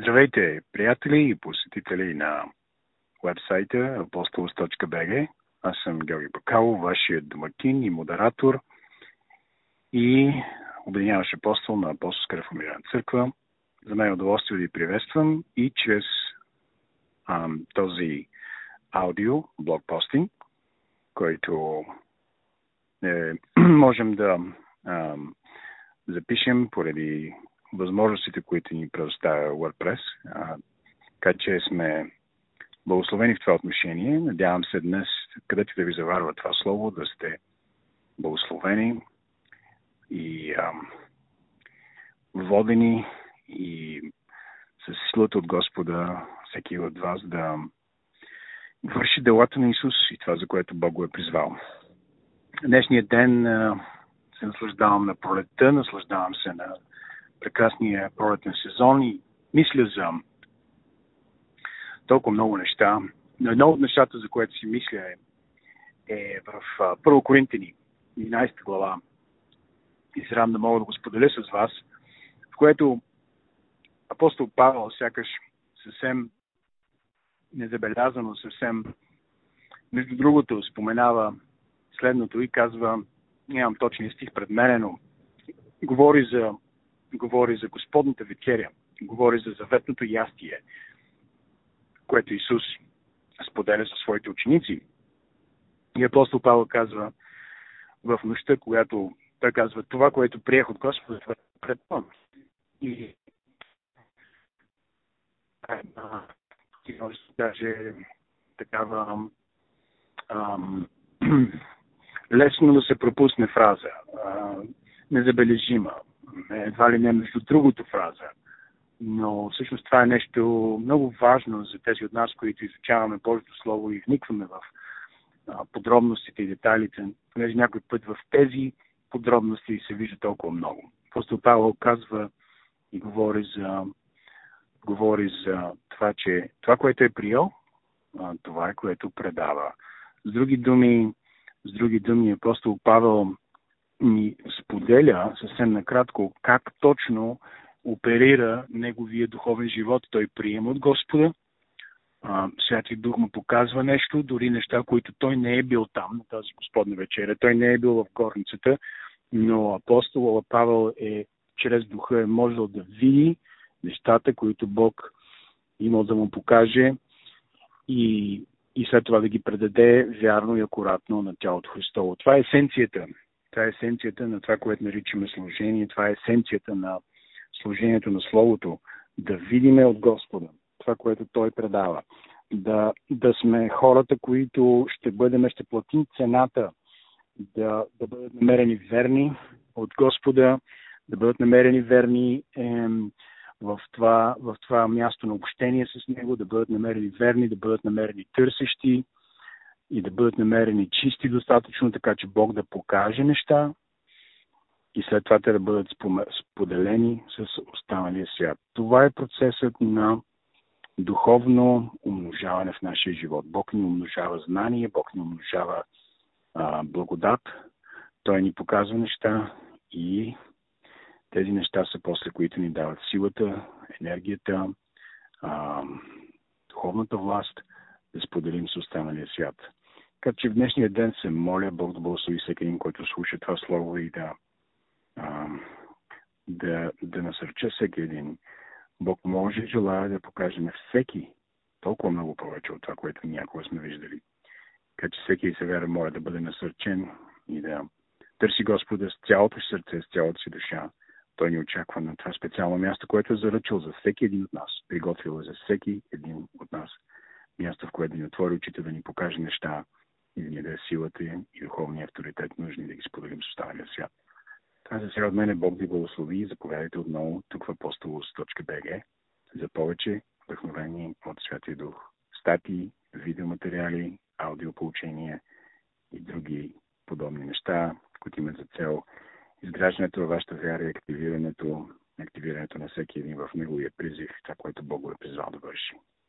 Здравейте, приятели и посетители на вебсайта apostolos.bg. Аз съм Георги Бакалов, вашият домакин и модератор и обединяващ апостол на Апостолска реформирана църква. За мен е удоволствие да ви приветствам и чрез този аудио блогпостинг, който можем да запишем поради възможностите, които ни предоставя WordPress. Така че сме благословени в това отношение. Надявам се днес, където да ви заварва това слово, да сте благословени и водени и с силата от Господа всеки от вас да върши делата на Исус и това, за което Бог го е призвал. Днешният ден се наслаждавам на пролетта, наслаждавам се на прекрасния пролетен сезон и мисля за толкова много неща. Но едно от нещата, за което си мисля е в 1 Коринтяни, 11 глава. И се радвам да мога да го споделя с вас, в което апостол Павел сякаш съвсем незабелязано, съвсем между другото споменава следното и казва, нямам точния стих пред мене, но говори за Господната вечеря, говори за заветното ястие, което Исус споделя със своите ученици. И апостол Павел казва в нощта, когато той казва това, което приех от Господа, това предпомня. И даже такава лесно да се пропусне фраза, незабележима, едва ли не между другото фраза. Но всъщност това е нещо много важно за тези от нас, които изучаваме Божието Слово и вникваме в подробностите и детайлите, понеже някой път в тези подробности се вижда толкова много. Апостол Павел казва и говори за това, че това, което е приел, това е, което предава. С други думи, апостол Павел ни споделя съвсем накратко как точно оперира неговия духовен живот. Той приема от Господа. Святия Дух му показва нещо, дори неща, които той не е бил там на тази Господна вечеря. Той не е бил в горницата, но апостол Павел чрез Духа е можел да види нещата, които Бог имал да му покаже и след това да ги предаде вярно и акуратно на тялото Христово. Това е есенцията. Това е есенцията на това, което наричаме служение. Това е есенцията на служението на Словото. Да видиме от Господа това, което Той предава. Да сме хората, които ще платим цената, да бъдат намерени верни от Господа, да бъдат намерени верни в това място на общение с Него, да бъдат намерени верни, да бъдат намерени търсещи и да бъдат намерени чисти достатъчно, така че Бог да покаже неща и след това те да бъдат споделени с останалия свят. Това е процесът на духовно умножаване в нашия живот. Бог ни умножава знание, Бог ни умножава благодат. Той ни показва неща и тези неща са после, които ни дават силата, енергията, духовната власт да споделим с останалия свят. Така че в днешния ден се моля Бог да благослови всеки един, който слуша това слово и да насърча всеки един. Бог може и желая да покаже на всеки толкова много повече от това, което някога сме виждали. Така че всеки сега моля да бъде насърчен и да търси Господа с цялото си сърце, с цялата си душа. Той ни очаква на това специално място, което е заръчал за всеки един от нас. Приготвил е за всеки един от нас. Място, в което да ни отвори очите, да ни покаже неща и да ни даде силата и духовния авторитет, нужни да ги споделим с останалия свят. Това за сега от мен. Бог ви благослови. Заповядайте отново тук в apostolos.bg за повече вдъхновение от Святия Дух. Статии, видеоматериали, аудиополучения и други подобни неща, които имат за цел изграждането във вашата вяра и активирането на всеки един в неговия призив, това, което Бог го е призвал да върши.